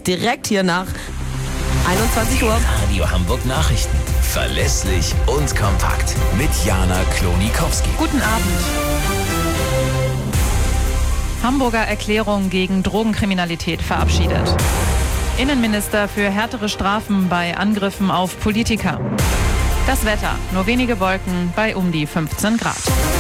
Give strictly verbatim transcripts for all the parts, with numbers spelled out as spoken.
es direkt hier nach einundzwanzig Uhr. Radio Hamburg Nachrichten. Verlässlich und kompakt. Mit Jana Klonikowski. Guten Abend. Hamburger Erklärung gegen Drogenkriminalität verabschiedet. Innenminister für härtere Strafen bei Angriffen auf Politiker. Das Wetter, nur wenige Wolken bei um die fünfzehn Grad.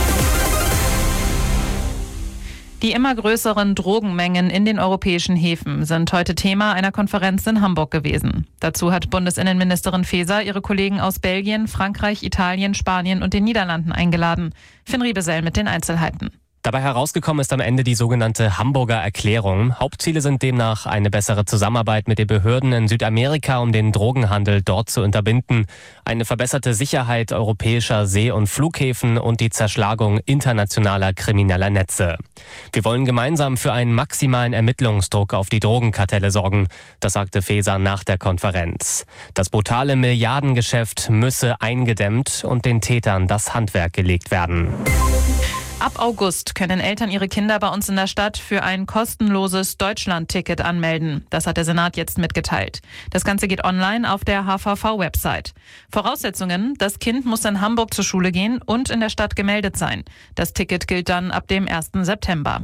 Die immer größeren Drogenmengen in den europäischen Häfen sind heute Thema einer Konferenz in Hamburg gewesen. Dazu hat Bundesinnenministerin Faeser ihre Kollegen aus Belgien, Frankreich, Italien, Spanien und den Niederlanden eingeladen. Finn Riebesell mit den Einzelheiten. Dabei herausgekommen ist am Ende die sogenannte Hamburger Erklärung. Hauptziele sind demnach eine bessere Zusammenarbeit mit den Behörden in Südamerika, um den Drogenhandel dort zu unterbinden, eine verbesserte Sicherheit europäischer See- und Flughäfen und die Zerschlagung internationaler krimineller Netze. Wir wollen gemeinsam für einen maximalen Ermittlungsdruck auf die Drogenkartelle sorgen, das sagte Faeser nach der Konferenz. Das brutale Milliardengeschäft müsse eingedämmt und den Tätern das Handwerk gelegt werden. Ab August können Eltern ihre Kinder bei uns in der Stadt für ein kostenloses Deutschland-Ticket anmelden. Das hat der Senat jetzt mitgeteilt. Das Ganze geht online auf der H V V-Website. Voraussetzungen: Das Kind muss in Hamburg zur Schule gehen und in der Stadt gemeldet sein. Das Ticket gilt dann ab dem ersten September.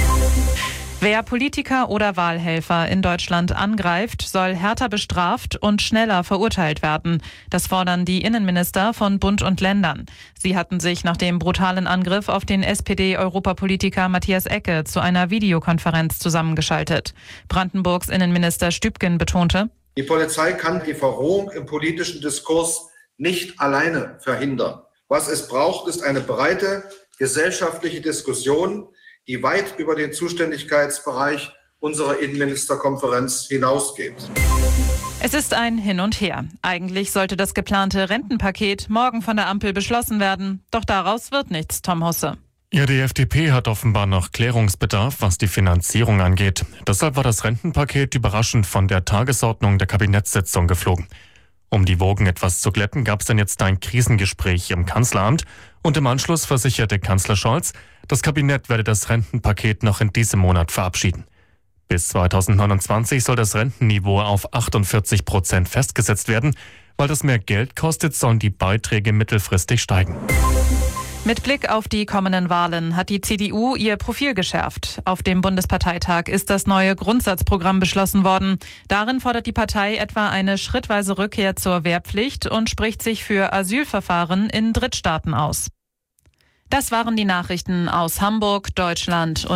Wer Politiker oder Wahlhelfer in Deutschland angreift, soll härter bestraft und schneller verurteilt werden. Das fordern die Innenminister von Bund und Ländern. Sie hatten sich nach dem brutalen Angriff auf den S P D-Europapolitiker Matthias Ecke zu einer Videokonferenz zusammengeschaltet. Brandenburgs Innenminister Stübgen betonte: Die Polizei kann die Verrohung im politischen Diskurs nicht alleine verhindern. Was es braucht, ist eine breite gesellschaftliche Diskussion, die weit über den Zuständigkeitsbereich unserer Innenministerkonferenz hinausgeht. Es ist ein Hin und Her. Eigentlich sollte das geplante Rentenpaket morgen von der Ampel beschlossen werden. Doch daraus wird nichts, Tom Husse. Ja, die F D P hat offenbar noch Klärungsbedarf, was die Finanzierung angeht. Deshalb war das Rentenpaket überraschend von der Tagesordnung der Kabinettssitzung geflogen. Um die Wogen etwas zu glätten, gab es dann jetzt ein Krisengespräch im Kanzleramt und im Anschluss versicherte Kanzler Scholz, das Kabinett werde das Rentenpaket noch in diesem Monat verabschieden. Bis zweitausendneunundzwanzig soll das Rentenniveau auf achtundvierzig Prozent festgesetzt werden. Weil das mehr Geld kostet, sollen die Beiträge mittelfristig steigen. Mit Blick auf die kommenden Wahlen hat die C D U ihr Profil geschärft. Auf dem Bundesparteitag ist das neue Grundsatzprogramm beschlossen worden. Darin fordert die Partei etwa eine schrittweise Rückkehr zur Wehrpflicht und spricht sich für Asylverfahren in Drittstaaten aus. Das waren die Nachrichten aus Hamburg, Deutschland und